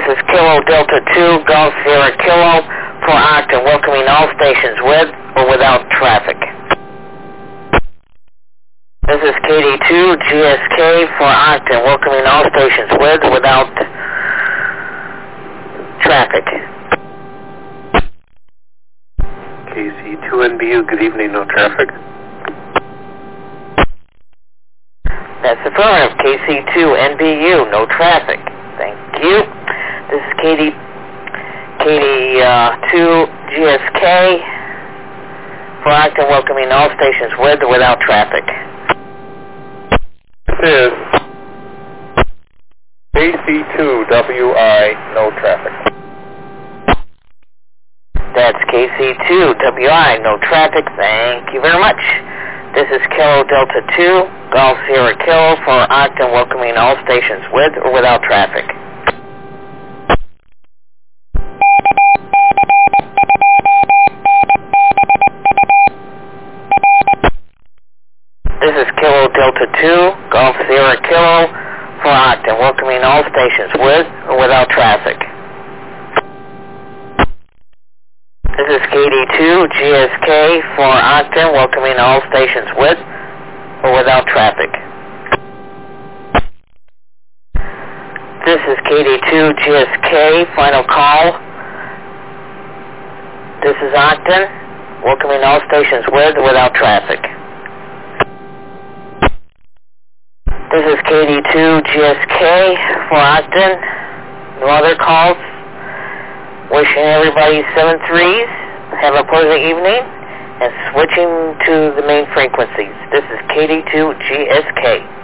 is Kilo Delta 2, Golf Sierra Kilo for Octon, welcoming all stations with or without traffic. This is KD2, GSK for Octon, welcoming all stations with or without traffic. KC2NBU, good evening, no traffic. That's affirmative, KC2NBU, no traffic. Thank you. This is KD2 GSK for Octon, welcoming all stations with or without traffic. This is KC2WI, no traffic. That's KC2WI, no traffic. Thank you very much. This is Kilo Delta 2, Golf Sierra Kilo for Octon, welcoming all stations with or without traffic. This is Kilo Delta 2, Golf Sierra Kilo for Octon, welcoming all stations with or without traffic. This is KD2 GSK for Octon, welcoming all stations with or without traffic. This is KD2 GSK, final call. This is Octon, welcoming all stations with or without traffic. This is KD2 GSK for Octon, no other calls. Wishing everybody 7-3s, have a pleasant evening, and switching to the main frequencies. This is KD2 GSK.